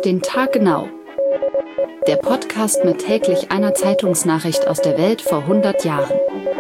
Auf den Tag genau. Der Podcast mit täglich einer Zeitungsnachricht aus der Welt vor 100 Jahren.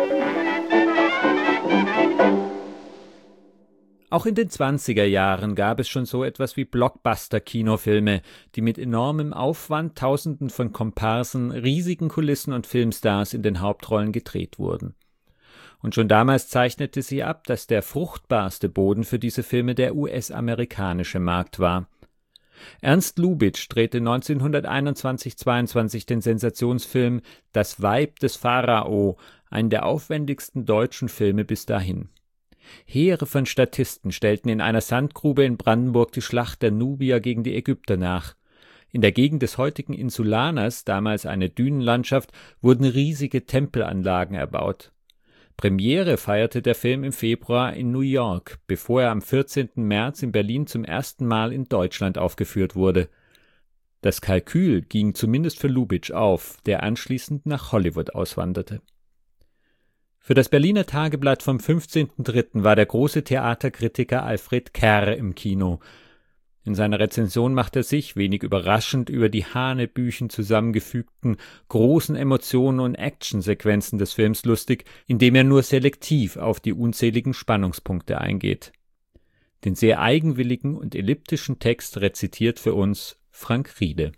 Auch in den 20er Jahren gab es schon so etwas wie Blockbuster-Kinofilme, die mit enormem Aufwand, Tausenden von Komparsen, riesigen Kulissen und Filmstars in den Hauptrollen gedreht wurden. Und schon damals zeichnete sie ab, dass der fruchtbarste Boden für diese Filme der US-amerikanische Markt war. Ernst Lubitsch drehte 1921/22 den Sensationsfilm »Das Weib des Pharao«, einen der aufwendigsten deutschen Filme bis dahin. Heere von Statisten stellten in einer Sandgrube in Brandenburg die Schlacht der Nubier gegen die Ägypter nach. In der Gegend des heutigen Insulanas, damals eine Dünenlandschaft, wurden riesige Tempelanlagen erbaut. Premiere feierte der Film im Februar in New York, bevor er am 14. März in Berlin zum ersten Mal in Deutschland aufgeführt wurde. Das Kalkül ging zumindest für Lubitsch auf, der anschließend nach Hollywood auswanderte. Für das Berliner Tageblatt vom 15.03. war der große Theaterkritiker Alfred Kerr im Kino. In seiner Rezension macht er sich, wenig überraschend, über die hanebüchen zusammengefügten, großen Emotionen und Actionsequenzen des Films lustig, indem er nur selektiv auf die unzähligen Spannungspunkte eingeht. Den sehr eigenwilligen und elliptischen Text rezitiert für uns Frank Riede.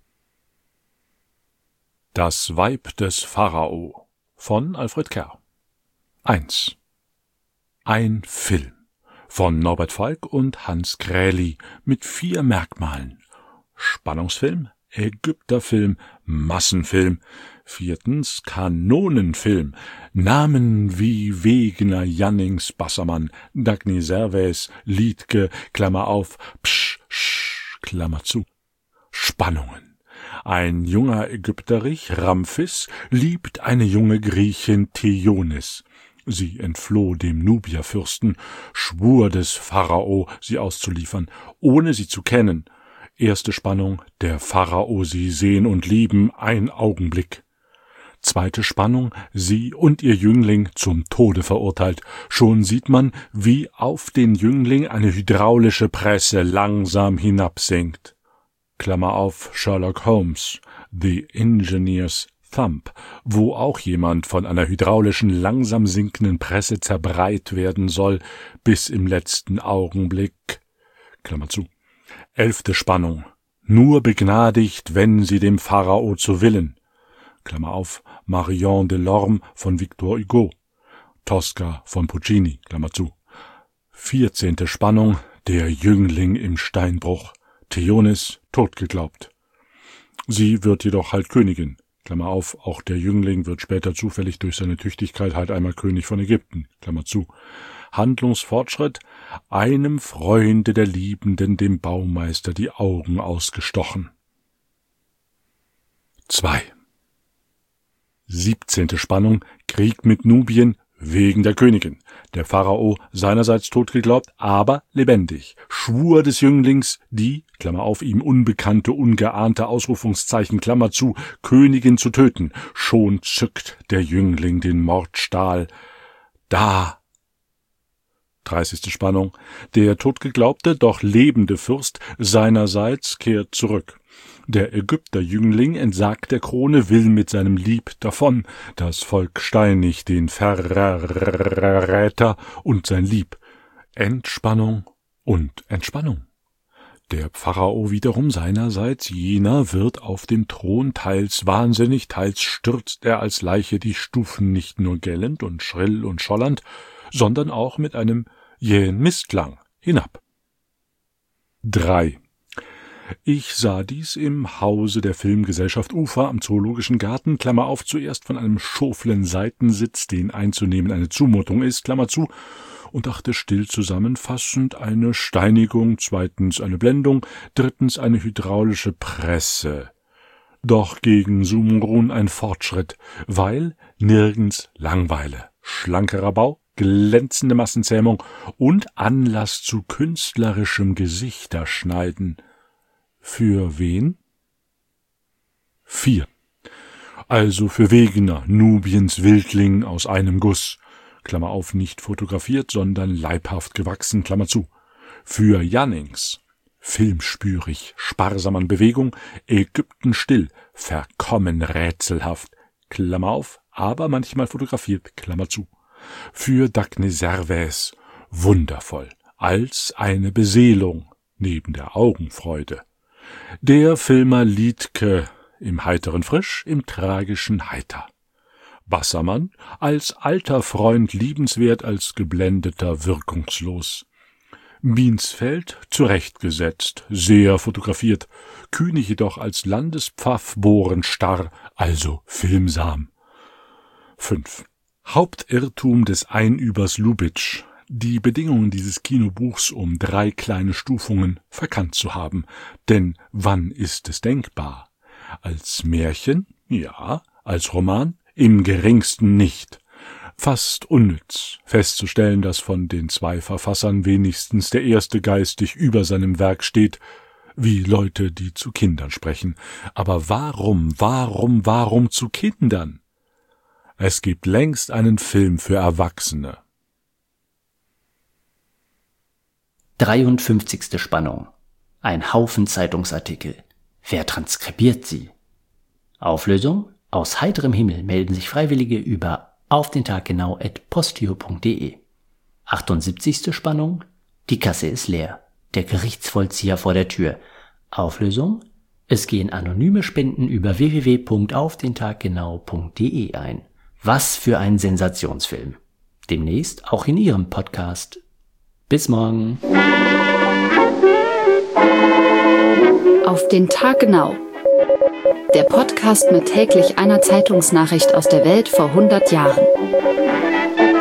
Das Weib des Pharao von Alfred Kerr. 1. Ein Film von Norbert Falk und Hans Kräli mit 4 Merkmalen. Spannungsfilm, Ägypterfilm, Massenfilm. 4. Kanonenfilm. Namen wie Wegener, Jannings, Bassermann, Dagny Servaes, Liedtke, Klammer auf, Psch, Sch, Klammer zu. Spannungen. Ein junger Ägypterich, Ramphis, liebt eine junge Griechin, Theonis. Sie entfloh dem Nubierfürsten, schwur des Pharao, sie auszuliefern, ohne sie zu kennen. Erste Spannung, der Pharao sie sehen und lieben, ein Augenblick. Zweite Spannung, sie und ihr Jüngling zum Tode verurteilt. Schon sieht man, wie auf den Jüngling eine hydraulische Presse langsam hinabsinkt. Klammer auf, Sherlock Holmes, The Engineer's Thumb, wo auch jemand von einer hydraulischen, langsam sinkenden Presse zerbreit werden soll, bis im letzten Augenblick. Klammer zu. 11. Spannung. Nur begnadigt, wenn sie dem Pharao zu willen. Klammer auf, Marion Delorme von Victor Hugo. Tosca von Puccini. Klammer zu. 14. Spannung. Der Jüngling im Steinbruch. Theonis tot geglaubt. Sie wird jedoch halt Königin. Klammer auf, auch der Jüngling wird später zufällig durch seine Tüchtigkeit halt einmal König von Ägypten. Klammer zu. Handlungsfortschritt, einem Freunde der Liebenden, dem Baumeister, die Augen ausgestochen. 2. 17. Spannung, Krieg mit Nubien wegen der Königin. Der Pharao seinerseits tot geglaubt, aber lebendig. Schwur des Jünglings, die, Klammer auf, ihm unbekannte, ungeahnte Ausrufungszeichen, Klammer zu, Königin zu töten. Schon zückt der Jüngling den Mordstahl. Da. 30. Spannung. Der totgeglaubte, doch lebende Fürst seinerseits kehrt zurück. Der Ägypterjüngling entsagt der Krone, will mit seinem Lieb davon. Das Volk steinigt den Verräter und sein Lieb. Entspannung und Entspannung. Der Pharao wiederum seinerseits, jener wird auf dem Thron teils wahnsinnig, teils stürzt er als Leiche die Stufen nicht nur gellend und schrill und schollernd, sondern auch mit einem jähen Mistklang hinab. 3. Ich sah dies im Hause der Filmgesellschaft Ufer am Zoologischen Garten, Klammer auf, zuerst von einem schoflen Seitensitz, den einzunehmen eine Zumutung ist, Klammer zu, und dachte still zusammenfassend eine Steinigung, 2. eine Blendung, 3. eine hydraulische Presse. Doch gegen Sumurun ein Fortschritt, weil nirgends Langweile, schlankerer Bau, glänzende Massenzähmung und Anlass zu künstlerischem Gesichterschneiden. Für wen? 4. Also für Wegener, Nubiens Wildling aus einem Guss, Klammer auf, nicht fotografiert, sondern leibhaft gewachsen, Klammer zu. Für Jannings, filmspürig, sparsam an Bewegung, Ägypten still, verkommen rätselhaft, Klammer auf, aber manchmal fotografiert, Klammer zu. Für Dagny Servaes wundervoll, als eine Beseelung, neben der Augenfreude. Der Filmer Liedtke im heiteren Frisch, im tragischen Heiter. Bassermann als alter Freund liebenswert, als geblendeter wirkungslos. Biensfeld zurechtgesetzt, sehr fotografiert, Kühne jedoch als Landespfaff bohrenstarr, also filmsam. 5. Hauptirrtum des Einübers Lubitsch, die Bedingungen dieses Kinobuchs um 3 kleine Stufungen verkannt zu haben. Denn wann ist es denkbar? Als Märchen? Ja. Als Roman? Im geringsten nicht. Fast unnütz, festzustellen, dass von den 2 Verfassern wenigstens der erste geistig über seinem Werk steht, wie Leute, die zu Kindern sprechen. Aber warum zu Kindern? Es gibt längst einen Film für Erwachsene. 53. Spannung. Ein Haufen Zeitungsartikel. Wer transkribiert sie? Auflösung? Aus heiterem Himmel melden sich Freiwillige über aufdentaggenau@postio.de. 78. Spannung. Die Kasse ist leer. Der Gerichtsvollzieher vor der Tür. Auflösung? Es gehen anonyme Spenden über www.aufdentaggenau.de ein. Was für ein Sensationsfilm. Demnächst auch in Ihrem Podcast. Bis morgen. Auf den Tag genau. Der Podcast mit täglich einer Zeitungsnachricht aus der Welt vor 100 Jahren.